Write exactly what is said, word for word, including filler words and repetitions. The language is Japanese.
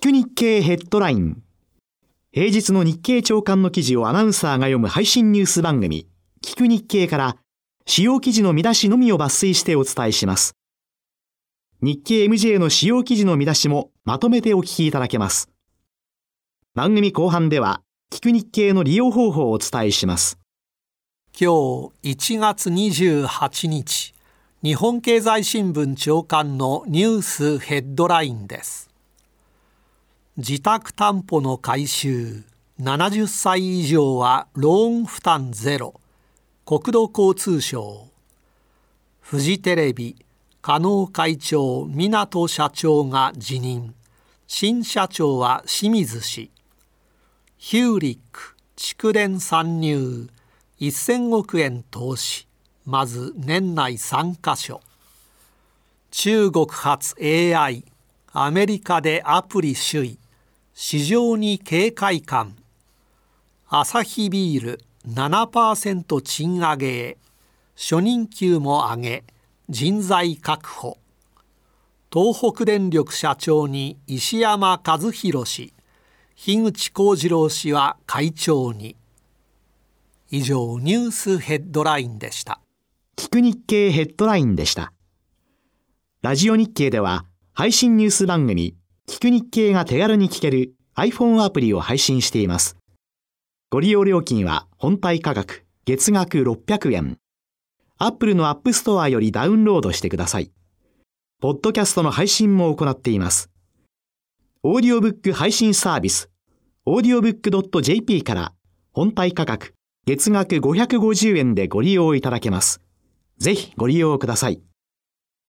聞く日経ヘッドライン。平日の日経朝刊の記事をアナウンサーが読む配信ニュース番組、聞く日経から主要記事の見出しのみを抜粋してお伝えします。日経 エムジェー の主要記事の見出しもまとめてお聞きいただけます。番組後半では、聞く日経の利用方法をお伝えします。 今日いちがつにじゅうはちにち、日本経済新聞朝刊のニュースヘッドラインです。自宅担保の改修、ななじゅっさい以上はローン負担ゼロ、国土交通省。フジテレビ、加納会長、港社長が辞任。新社長は清水氏。ヒューリック、蓄電参入、せんおくえん投資。まず年内さんかしょ。中国発 エーアイ、アメリカでアプリ首位。市場に警戒感。アサヒビール ななパーセント 賃上げへ。初任給も上げ、人材確保。東北電力社長に石山和弘氏。樋口幸次郎氏は会長に。以上、ニュースヘッドラインでした。 聞く日経ヘッドラインでした。ラジオ日経では配信ニュース番組聞く日経が手軽に聞ける iPhone アプリを配信しています。ご利用料金は本体価格月額ろっぴゃくえん。Apple の App Store よりダウンロードしてください。ポッドキャストの配信も行っています。オーディオブック配信サービス オーディオブックドットジェーピー から本体価格月額ごひゃくごじゅうえんでご利用いただけます。ぜひご利用ください。